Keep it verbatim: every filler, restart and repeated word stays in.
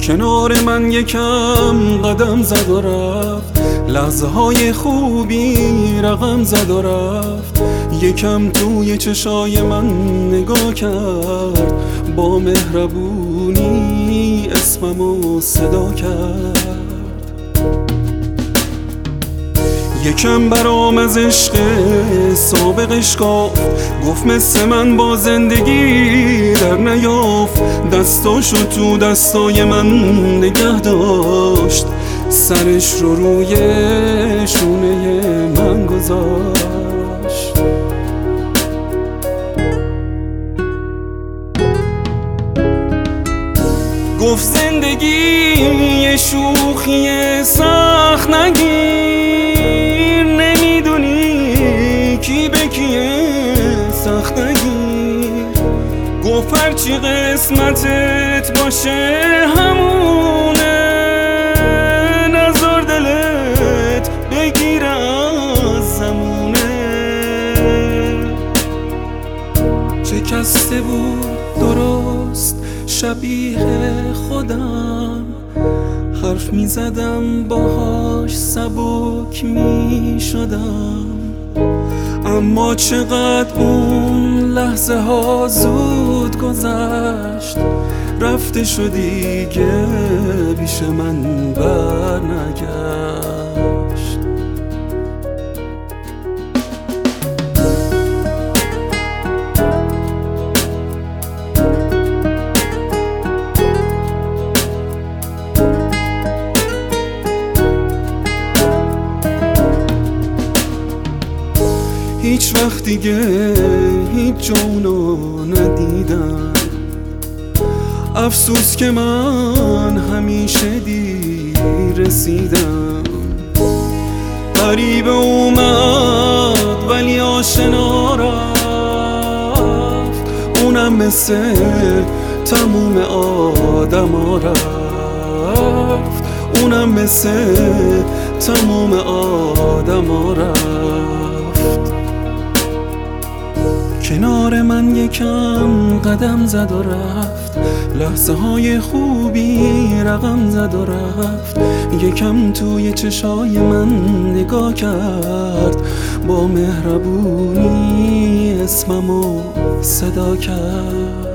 کنار من یکم قدم زد و رفت، لحظه های خوبی رقم زد و رفت. یکم توی چشای من نگاه کرد، با مهربونی اسممو صدا کرد. یکم برام از عشق سابقش گفت، گفت مثل من با زندگی در نیافت. دستاشو تو دستای من نگه داشت، سرش رو روی شونه من گذاشت. گفت زندگی یه شوخی سخت نگیر، نمیدونی کی به کیه سخت نگیر. گفت هرچی قسمتت باشه همونه، نذار دلت بگیره از زمونه. شکسته بود درست شبیه خودم، حرف می زدم باهاش سبک می شدم. اما چقدر اون لحظه ها زود گذشت، رفته شد دیگه پیش من بر نگشت. هیچ وقت دیگه هیچ جونو ندیدم، افسوس که من همیشه دیر رسیدم. غریبه اومد ولی آشنا رفت، اونم مثل تموم آدما رفت، اونم مثل تموم آدما رفت. کنار من یکم قدم زد و رفت، لحظه های خوبی رقم زد و رفت. یکم توی چشای من نگاه کرد، با مهربونی اسممو صدا کرد.